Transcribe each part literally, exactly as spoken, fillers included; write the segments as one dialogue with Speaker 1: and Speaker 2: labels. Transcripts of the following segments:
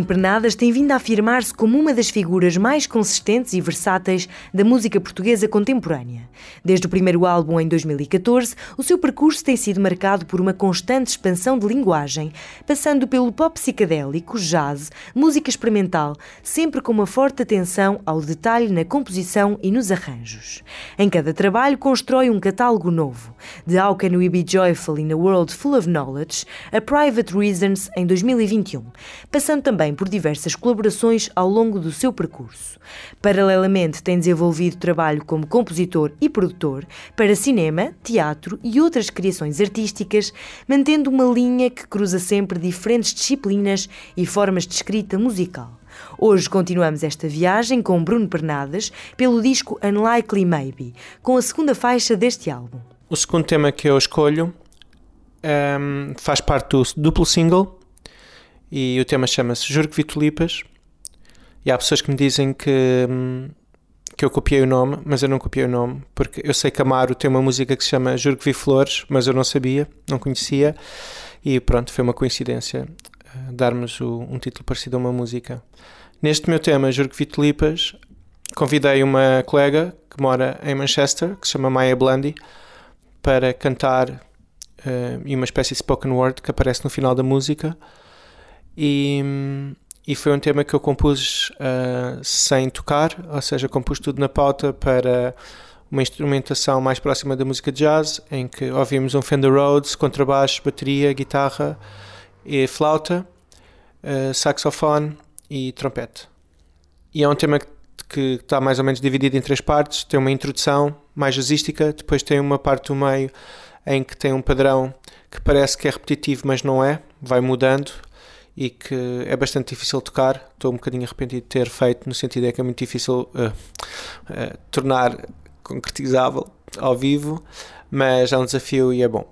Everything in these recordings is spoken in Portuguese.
Speaker 1: Pernadas tem vindo a afirmar-se como uma das figuras mais consistentes e versáteis da música portuguesa contemporânea. Desde o primeiro álbum em dois mil e catorze, o seu percurso tem sido marcado por uma constante expansão de linguagem, passando pelo pop psicadélico, jazz, música experimental, sempre com uma forte atenção ao detalhe na composição e nos arranjos. Em cada trabalho constrói um catálogo novo, de How Can We Be Joyful in a World Full of Knowledge a Private Reasons em dois mil e vinte e um, passando também por diversas colaborações ao longo do seu percurso. Paralelamente, tem desenvolvido trabalho como compositor e produtor para cinema, teatro e outras criações artísticas, mantendo uma linha que cruza sempre diferentes disciplinas e formas de escrita musical. Hoje continuamos esta viagem com Bruno Pernadas pelo disco Unlikely Maybe, com a segunda faixa deste álbum.
Speaker 2: O segundo tema que eu escolho um, faz parte do duplo single e o tema chama-se Juro que Vi Tulipas. E há pessoas que me dizem que, que eu copiei o nome, mas eu não copiei o nome, porque eu sei que Amaro tem uma música que se chama Juro que Vi Flores, mas eu não sabia, não conhecia, e pronto, foi uma coincidência uh, darmos o, um título parecido a uma música. Neste meu tema, Juro que Vi Tulipas, convidei uma colega que mora em Manchester, que se chama Maya Blundy, para cantar uh, e uma espécie de spoken word que aparece no final da música. E, e foi um tema que eu compus uh, sem tocar, ou seja, compus tudo na pauta para uma instrumentação mais próxima da música jazz, em que ouvimos um Fender Rhodes, contrabaixo, bateria, guitarra e flauta, uh, saxofone e trompete. E é um tema que, que está mais ou menos dividido em três partes. Tem uma introdução mais jazzística, depois tem uma parte do meio em que tem um padrão que parece que é repetitivo, mas não é, vai mudando, e que é bastante difícil tocar. Estou um bocadinho arrependido de ter feito, no sentido é que é muito difícil uh, uh, tornar concretizável ao vivo, mas é um desafio e é bom.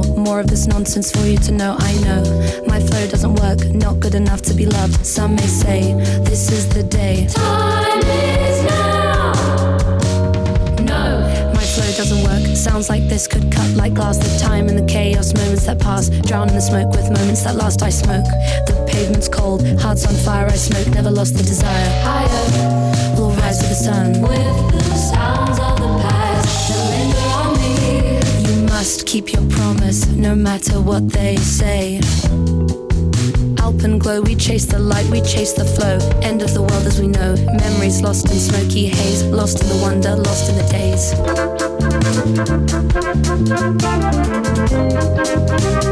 Speaker 3: more of this nonsense for you to know. I know my flow doesn't work, not good enough to be loved. Some may say this is the day. Time is now. No, my flow doesn't work. Sounds like this could cut like glass. The time and the chaos, moments that pass, drown in the smoke with moments that last. I smoke. The pavement's cold, heart's on fire. I smoke, never lost the desire. Higher, we'll rise to the sun with the sounds of the past that linger on me. You must keep your promise, no matter what they say. Alpenglow, we chase the light, we chase the flow. End of the world as we know. Memories lost in smoky haze, lost in the wonder, lost in the days.